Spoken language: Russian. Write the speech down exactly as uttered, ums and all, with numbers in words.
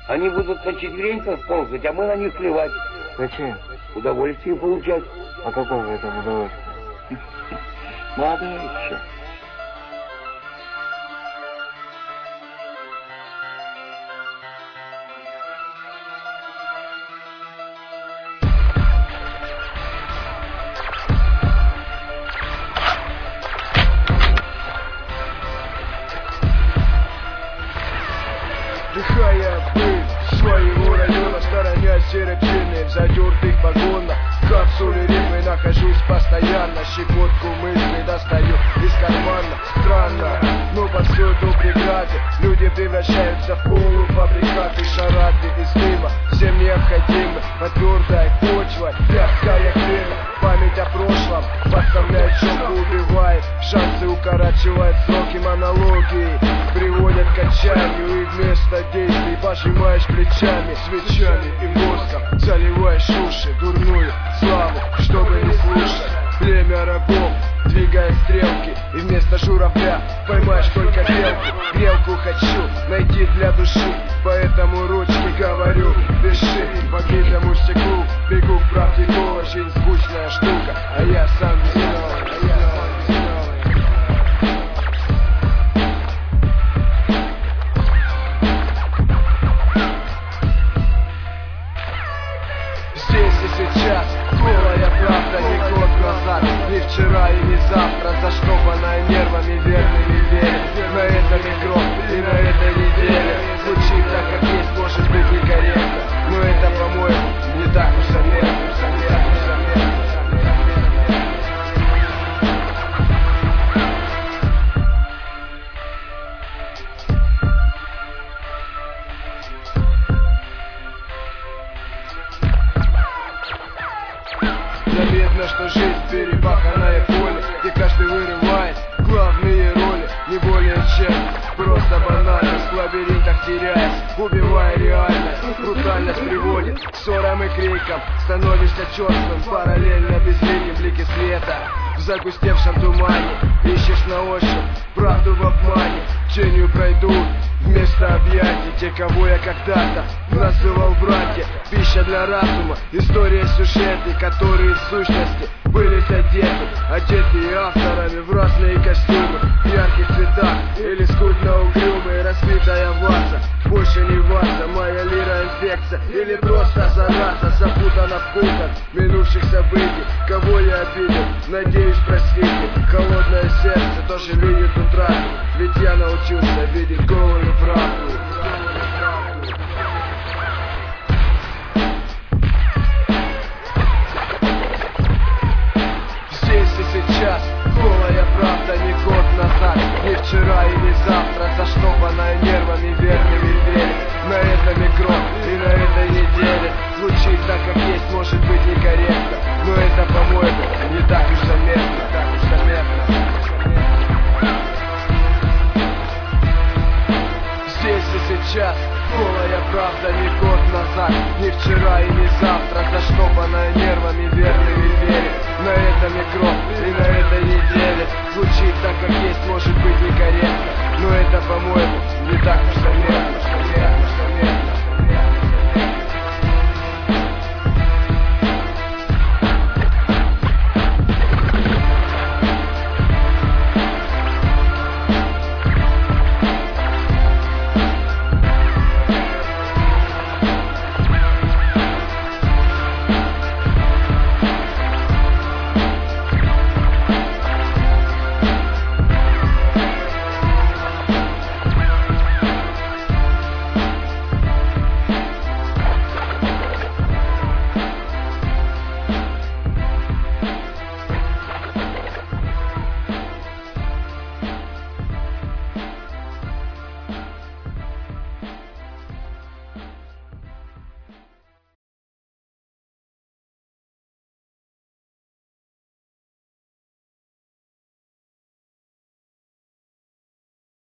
Они будут на четвереньках ползать, а мы на них плевать. Зачем? Удовольствие получать. А какое в этом удовольствие? Молодая еще. Вдыхая пыль своего района, сторонясь серопчины в затертых погонах. В капсуле ритмы нахожусь постоянно, щекотку мысли достаю из кармана. Странно, но повсюду преграды, люди превращаются в полуфабрикаты. Шарады из дыма, всем необходимы, под твердой почвой мягкая клина. Память о прошлом подставляет щеку, убивает шансы, укорачивает сроки. Монологии приводят к отчаянию, и вместо действий пожимаешь плечами. Свечами и воском заливаешь уши, дурную славу, чтобы не слушать. Племя рабов двигает стрелки, и вместо журавля поймаешь только белку. Грелку хочу найти для души, поэтому ручки говорю, дыши. По битому стеклу бегу к правде голой. Жизнь скучная штука, а я сам веселый, а я сам веселый. Здесь и сейчас голая правда, не год назад, не вчера и не завтра, заштопанная нервами, верными вере. На этом игру и на этой неделе звучит так, как есть, может быть некорректно, но это, по-моему, не так уж заметно, не так уж заметно. Заметно, что жизнь перепаханное поле, где каждый вырывает главные роли, не более чем просто банальность. В лабиринтах теряясь, убивая реальность, брутальность приводит к ссорам и крикам. Становишься черствым, параллельно безликим, блики света в загустевшем тумане. Ищешь на ощупь правду в обмане, тенью пройдут вместо объятий те, кого я когда-то называл братья. Пища для разума, история сюжеты, которые в сущности были задеты, одетые авторами в разные костюмы, в ярких цветах или скудно угрюмые. Разбитая ваза, больше не ваза, моя лира инфекция или просто зараза, запутана в путах минувших событий. Кого я обидел, надеюсь, простите. Холодное сердце тоже видит утрату, ведь я научился видеть голую правду. Здесь и сейчас голая правда, не год назад, не вчера и не завтра, заштопанная нервами, верными вере. На этом игру и на этой неделе звучит так, как есть, может быть некорректно, но это, по-моему, не так уж заметно, так уж заметно. Здесь и сейчас голая правда, не год назад, не вчера и не завтра, заштопанная нервами, верными вере. На этом игру и на этой неделе звучит так, как есть, может быть некорректно, но это, по-моему, не так уж заметно.